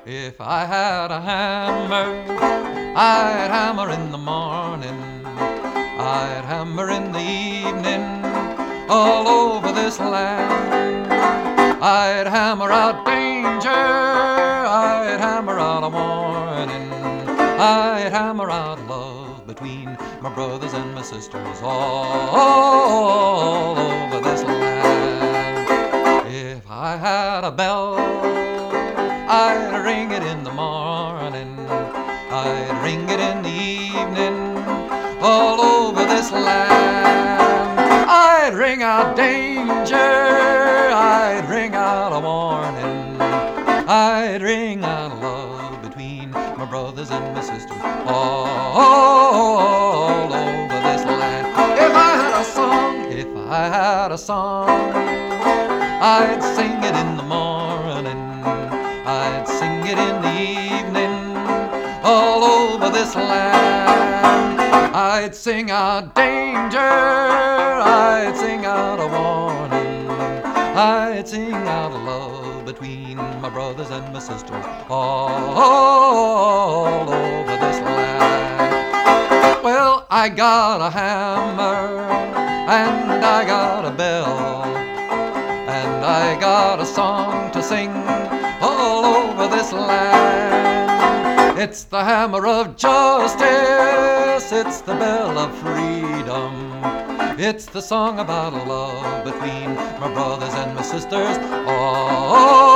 If I had a hammer, I'd hammer in the morning, I'd hammer in the evening, all over this land. I'd hammer out danger, I'd hammer out a warning, I'd hammer out love between my brothers and my sisters all over this land. If I had a bell, I'd ring it in the morning, I'd ring it in the evening, all over this land. I'd ring out danger, I'd ring out a warning, I'd ring out love between my brothers and my sisters all over this land. If I had a song, if I had a song, I'd sing it in the morning, I'd sing it in the evening, all over this land. I'd sing out danger, I'd sing out a warning, I'd sing out love between my brothers and my sisters all over this land. Well, I got a hammer and I got a bell, and I got a song to sing all over this land. It's the hammer of justice, it's the bell of freedom, it's the song about love between my brothers and my sisters all